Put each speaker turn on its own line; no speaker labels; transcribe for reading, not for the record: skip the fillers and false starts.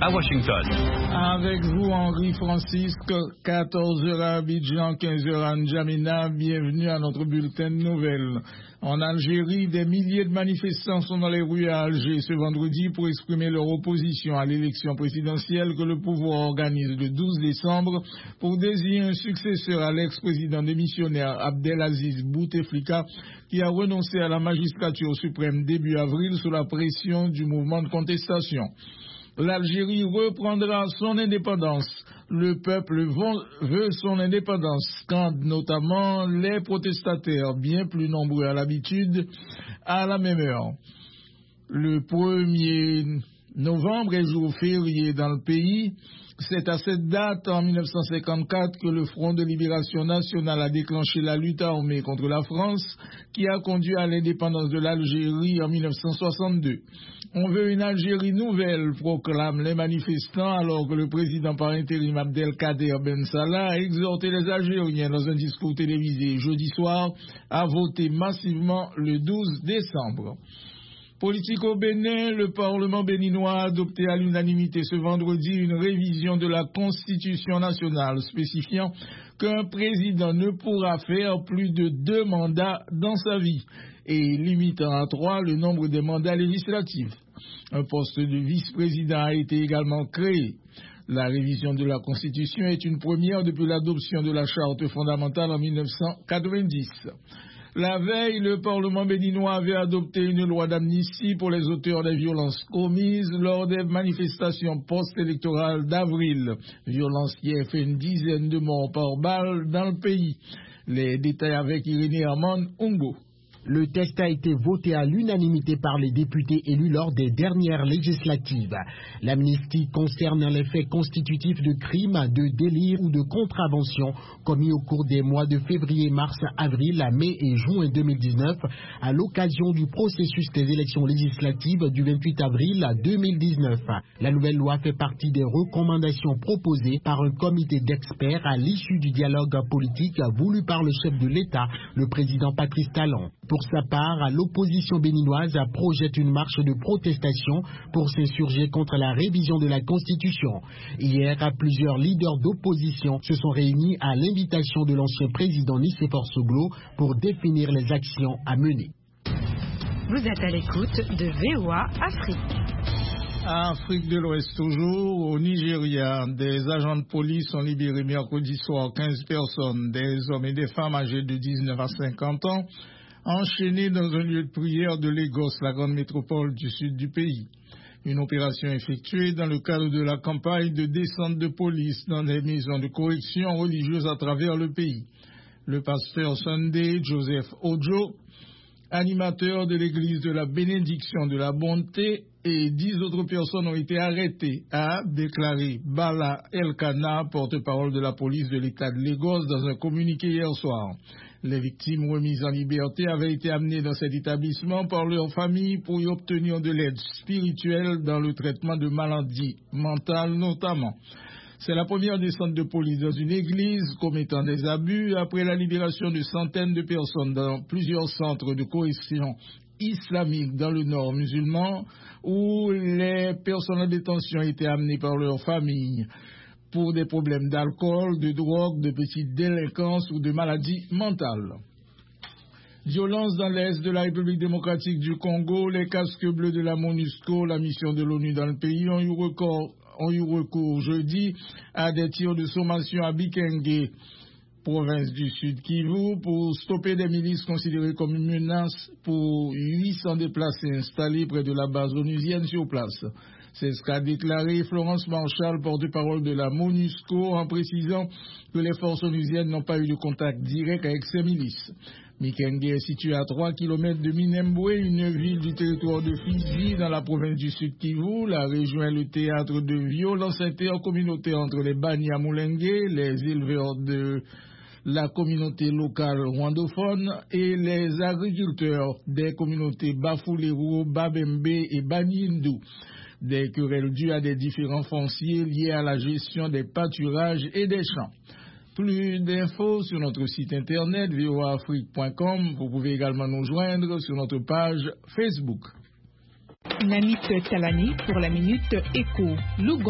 à Washington.
Avec vous, Henri Francisque, 14h à Abidjan, 15h à N'Djamena. Bienvenue à notre bulletin de nouvelles. En Algérie, des milliers de manifestants sont dans les rues à Alger ce vendredi pour exprimer leur opposition à l'élection présidentielle que le pouvoir organise le 12 décembre pour désigner un successeur à l'ex-président démissionnaire Abdelaziz Bouteflika qui a renoncé à la magistrature suprême début avril sous la pression du mouvement de contestation. L'Algérie reprendra son indépendance. Le peuple veut son indépendance, scandent notamment les protestataires, bien plus nombreux à l'habitude, à la même heure. Le 1er novembre est jour férié dans le pays. C'est à cette date, en 1954, que le Front de Libération Nationale a déclenché la lutte armée contre la France, qui a conduit à l'indépendance de l'Algérie en 1962. On veut une Algérie nouvelle, proclament les manifestants, alors que le président par intérim Abdelkader Ben Salah a exhorté les Algériens dans un discours télévisé jeudi soir à voter massivement le 12 décembre. Politique au Bénin, le Parlement béninois a adopté à l'unanimité ce vendredi une révision de la Constitution nationale spécifiant qu'un président ne pourra faire plus de 2 mandats dans sa vie et limitant à 3 le nombre des mandats législatifs. Un poste de vice-président a été également créé. La révision de la Constitution est une première depuis l'adoption de la Charte fondamentale en 1990. La veille, le Parlement béninois avait adopté une loi d'amnistie pour les auteurs des violences commises lors des manifestations post-électorales d'avril. Violences qui ont fait une dizaine de morts par balle dans le pays. Les détails avec Irénée Armand Ungo.
Le texte a été voté à l'unanimité par les députés élus lors des dernières législatives. L'amnistie concerne les faits constitutifs de crimes, de délits ou de contraventions commis au cours des mois de février, mars, avril, mai et juin 2019 à l'occasion du processus des élections législatives du 28 avril 2019. La nouvelle loi fait partie des recommandations proposées par un comité d'experts à l'issue du dialogue politique voulu par le chef de l'État, le président Patrice Talon. Pour sa part, l'opposition béninoise projette une marche de protestation pour s'insurger contre la révision de la Constitution. Hier, plusieurs leaders d'opposition se sont réunis à l'invitation de l'ancien président Nicéphore Soglo pour définir les actions à mener.
Vous êtes à l'écoute de VOA Afrique.
Afrique de l'Ouest toujours, au Nigeria, des agents de police ont libéré mercredi soir 15 personnes, des hommes et des femmes âgés de 19 à 50 ans, enchaînés dans un lieu de prière de Lagos, la grande métropole du sud du pays. Une opération effectuée dans le cadre de la campagne de descente de police dans des maisons de correction religieuses à travers le pays. Le pasteur Sunday Joseph Ojo, animateur de l'église de la bénédiction de la bonté, et 10 autres personnes ont été arrêtées, a déclaré Bala Elkana, porte-parole de la police de l'État de Lagos, dans un communiqué hier soir. Les victimes remises en liberté avaient été amenées dans cet établissement par leur famille pour y obtenir de l'aide spirituelle dans le traitement de maladies mentales notamment. C'est la première descente de police dans une église commettant des abus après la libération de centaines de personnes dans plusieurs centres de correction islamique dans le nord musulman où les personnes en détention étaient amenées par leurs familles pour des problèmes d'alcool, de drogue, de petite délinquance ou de maladies mentales. Violence dans l'est de la République démocratique du Congo, les casques bleus de la MONUSCO, la mission de l'ONU dans le pays, ont eu recours jeudi à des tirs de sommation à Bikenge, province du Sud Kivu, pour stopper des milices considérées comme une menace pour 800 déplacés installés près de la base onusienne sur place. C'est ce qu'a déclaré Florence Marshall, porte-parole de la MONUSCO, en précisant que les forces onusiennes n'ont pas eu de contact direct avec ces milices. Mikenge est situé à 3 km de Minembwe, une ville du territoire de Fizi dans la province du Sud Kivu. La région est le théâtre de violences intercommunautaires entre les Banyamulenge, les éleveurs de la communauté locale rwandophone et les agriculteurs des communautés Bafulero, Babembe et Banyindu. Des querelles dues à des différends fonciers liés à la gestion des pâturages et des champs. Plus d'infos sur notre site internet voaafrique.com. Vous pouvez également nous joindre sur notre page Facebook.
Nanit Talani pour la Minute Éco.